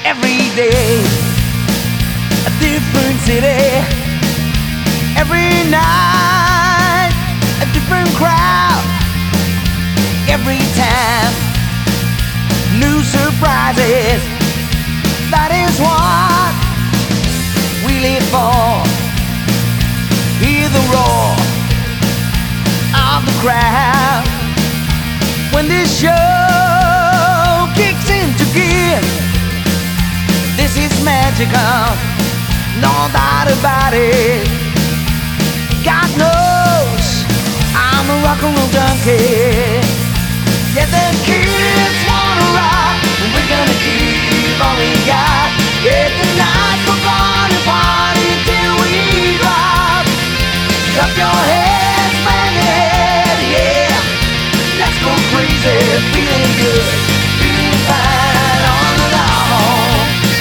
Every day, a different city. Every night, a different crowd. Every time, new surprises. That is what we live for. Hear the roar of the crowd when this show kicks into gear. This is magical, no doubt about it. God knows I'm a rock and roll junkie. Yeah, the kids wanna rock, and we're gonna give all we got. Yeah, tonight we're gonna party till we drop. Clap your hands, bang your head, yeah. Let's go crazy, feeling good, feeling fine all along.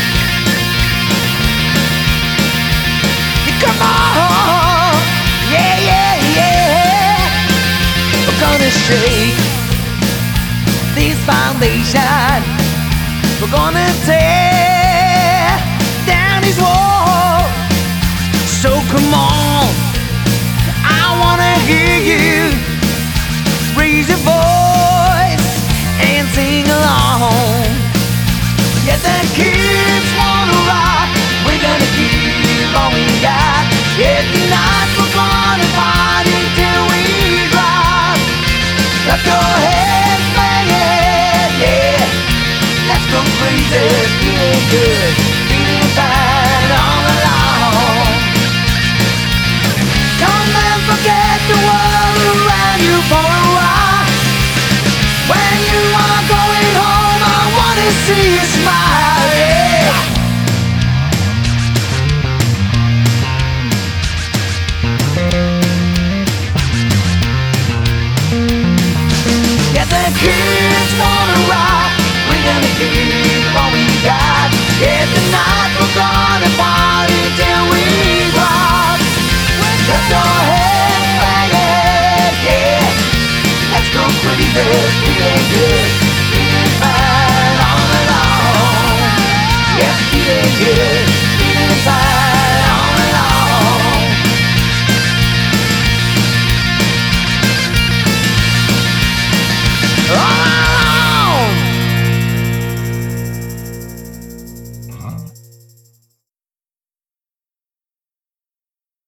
Come on, yeah, yeah, yeah. We're gonna shake this foundation. We're gonna tear down these walls. So come on, I wanna hear you raise your voice and sing along. Yeah, the kids wanna rock, we're gonna give all we got. Yeah, tonight we're gonna party till we drop. Clap your hands, bang your head, yeah. Let's go crazy, feeling good, feeling fine all along. Come and forget the world around you for a while. When you are going home, I wanna see you smile, yeah. Yeah, the kids wanna rock, we're gonna give all we got. Yeah, tonight we're gonna party.